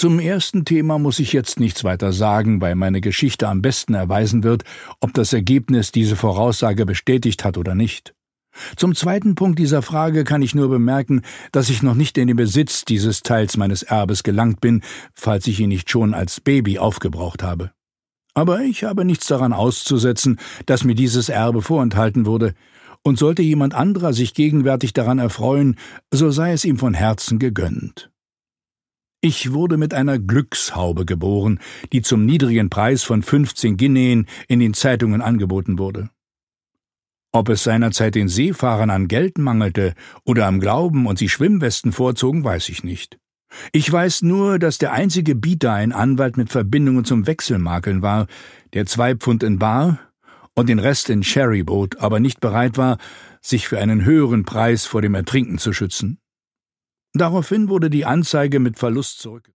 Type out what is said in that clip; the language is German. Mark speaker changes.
Speaker 1: Zum ersten Thema muss ich jetzt nichts weiter sagen, weil meine Geschichte am besten erweisen wird, ob das Ergebnis diese Voraussage bestätigt hat oder nicht. Zum zweiten Punkt dieser Frage kann ich nur bemerken, dass ich noch nicht in den Besitz dieses Teils meines Erbes gelangt bin, falls ich ihn nicht schon als Baby aufgebraucht habe. Aber ich habe nichts daran auszusetzen, dass mir dieses Erbe vorenthalten wurde, und sollte jemand anderer sich gegenwärtig daran erfreuen, so sei es ihm von Herzen gegönnt. Ich wurde mit einer Glückshaube geboren, die zum niedrigen Preis von 15 Guineen in den Zeitungen angeboten wurde. Ob es seinerzeit den Seefahrern an Geld mangelte oder am Glauben und sie Schwimmwesten vorzogen, weiß ich nicht. Ich weiß nur, dass der einzige Bieter ein Anwalt mit Verbindungen zum Wechselmakeln war, der 2 Pfund in bar und den Rest in Sherry bot, aber nicht bereit war, sich für einen höheren Preis vor dem Ertrinken zu schützen. Daraufhin wurde die Anzeige mit Verlust zurück.